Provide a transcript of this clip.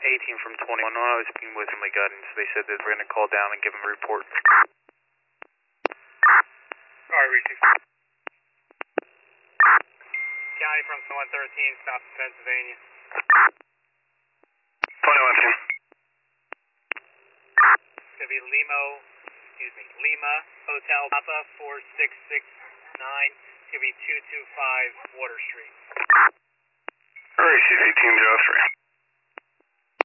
18 from 21. When I was speaking with family guidance, they said that we're going to call down and give them a report. Alright, Richie. County from 113, south of Pennsylvania. 21, Jim. It's going to be Lima Hotel Papa 4669. It's going to be 225 Water Street. Alright, CC Team 03.